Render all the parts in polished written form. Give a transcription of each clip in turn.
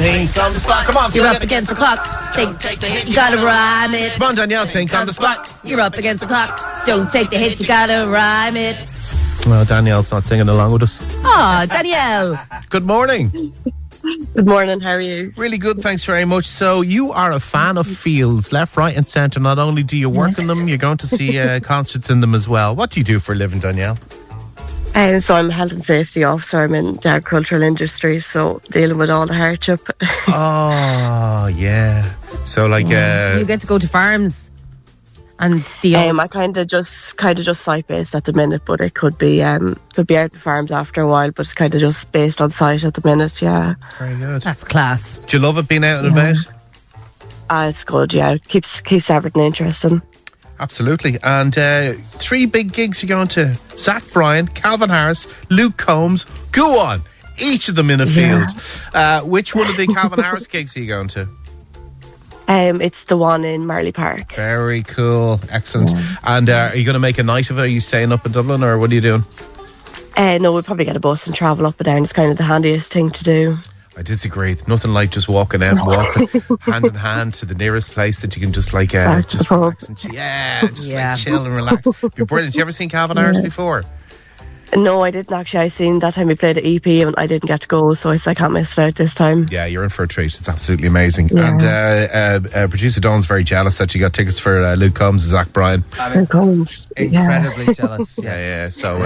think on the spot. Come on, You're up against the clock. Think, you gotta rhyme it. Come on, Danielle, think on the spot. You're up against the clock. Don't take the hit, you gotta rhyme it. Well, Danielle's not singing along with us. Oh, Danielle. Good morning. Good morning, how are you? Really good, thanks very much. So you are a fan of fields, left, right and centre. Not only do you work in them, you're going to see concerts in them as well. What do you do for a living, Danielle? So I'm a health and safety officer. I'm in the agricultural industry, so dealing with all the hardship. Oh, yeah. So like... You get to go to farms and see I kind of just site based at the minute, but it could be out the farms after a while, but it's kind of just based on site at the minute. Yeah, very good. That's class. Do you love it being out and about? It's good. Yeah, keeps everything interesting. Absolutely. And 3 big gigs you're going to: Zach Bryan, Calvin Harris, Luke Combs. Go on, each of them in a field. Which one of the Calvin Harris gigs are you going to? It's the one in Marley Park. Very cool. Excellent. And are you going to make a night of it? Are you staying up in Dublin, or what are you doing? No, we'll probably get a bus and travel up and down. It's kind of the handiest thing to do. I disagree. Nothing like just walking out and walking hand in hand to the nearest place that you can just like just relax and like chill and relax. It'd be brilliant. You ever seen Calvin Harris before? No, I didn't actually. I seen that time he played at EP and I didn't get to go, so I can't miss it out this time. Yeah, you're in for a treat. It's absolutely amazing. Yeah. And producer Dawn's very jealous that you got tickets for Luke Combs and Zach Bryan. Luke Combs, incredibly jealous. Yeah. So,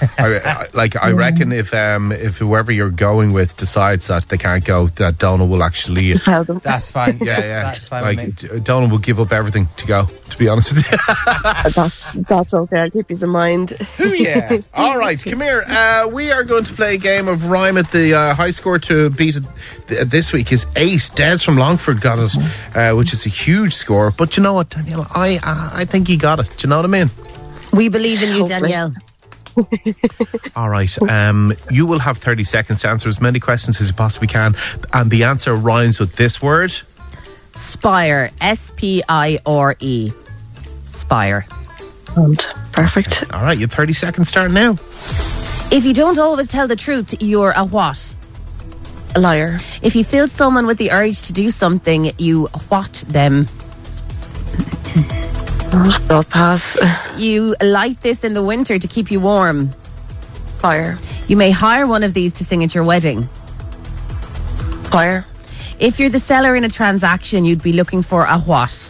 I reckon if whoever you're going with decides that they can't go, that Donald will actually. That's fine. Yeah. That's fine. Like Donald will give up everything to go. To be honest with you, that's okay. I'll keep you in mind. Yeah. All right. Come here. We are going to play a game of Rhyme It. The high score to beat it this week is 8. Des from Longford got it, which is a huge score. But you know what, Danielle? I think he got it. Do you know what I mean? We believe in you, Danielle. All right. You will have 30 seconds to answer as many questions as you possibly can. And the answer rhymes with this word. Spire. S-P-I-R-E. Spire. Perfect. All right, you have 30 seconds starting now. If you don't always tell the truth, you're a what? A liar. If you feel someone with the urge to do something, you what them? I'll pass. You light this in the winter to keep you warm. Fire. You may hire one of these to sing at your wedding. Fire. If you're the seller in a transaction, you'd be looking for a what?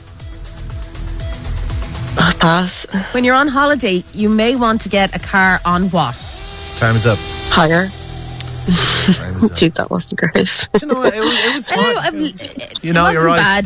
Pass. When you're on holiday, you may want to get a car on what? Time is up. Higher. Gee, that wasn't great. Do you know what? It was fine. You know, you're right. Bad.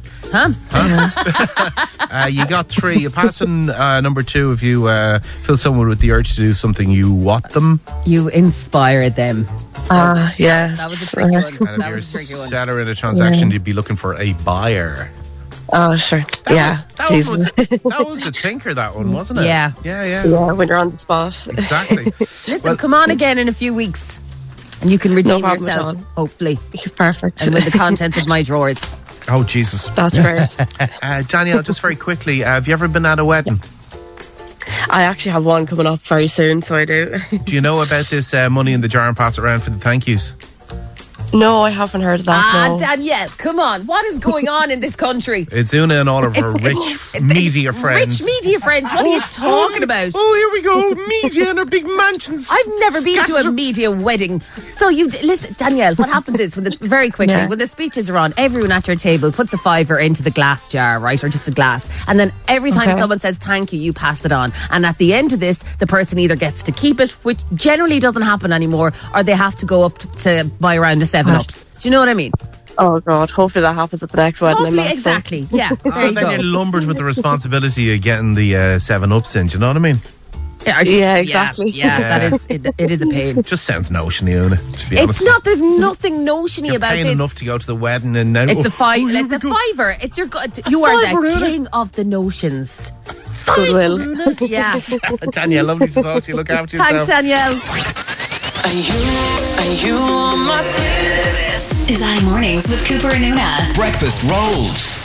Huh? You got 3. You pass on number 2 if you feel someone with the urge to do something. You what them? You inspire them. Yeah. That was a tricky one. And if you're a seller in a transaction, you'd be looking for a buyer. Oh, sure. That was a thinker, that one, wasn't it? Yeah. Yeah, when you're on the spot. Exactly. Listen, come on again in a few weeks and you can redeem yourself, hopefully. You're perfect. And with the contents of my drawers. Oh, Jesus. That's great. Danielle, just very quickly, have you ever been at a wedding? I actually have one coming up very soon, so I do. Do you know about this money in the jar and pass it around for the thank yous? No, I haven't heard of that. No. Danielle, come on. What is going on in this country? It's Una and all of her rich media friends. Rich media friends? What are you talking about? Oh, here we go. Media and her big mansions. I've never been to a media wedding. So listen, Danielle, what happens is, when the speeches are on, everyone at your table puts a $5 into the glass jar, right? Or just a glass. And then every time someone says thank you, you pass it on. And at the end of this, the person either gets to keep it, which generally doesn't happen anymore, or they have to go up to buy around the 7-Ups. Do you know what I mean? Oh, God. Hopefully that happens at the next wedding. Hopefully, exactly. Yeah, there you go. Then you're lumbered with the responsibility of getting the 7-Ups in. Do you know what I mean? Yeah, exactly. Yeah. It is a pain. Just sounds notiony, Una, to be honest. It's not. There's nothing notiony about this. You're paying enough to go to the wedding and now... It's a $5. It's you are the king of the notions. Goodwill. Yeah. Danielle, lovely to talk to you. Look after yourself. Thanks, Danielle. Are you on my team? This is iMornings with Cooper and Una. Breakfast rolls.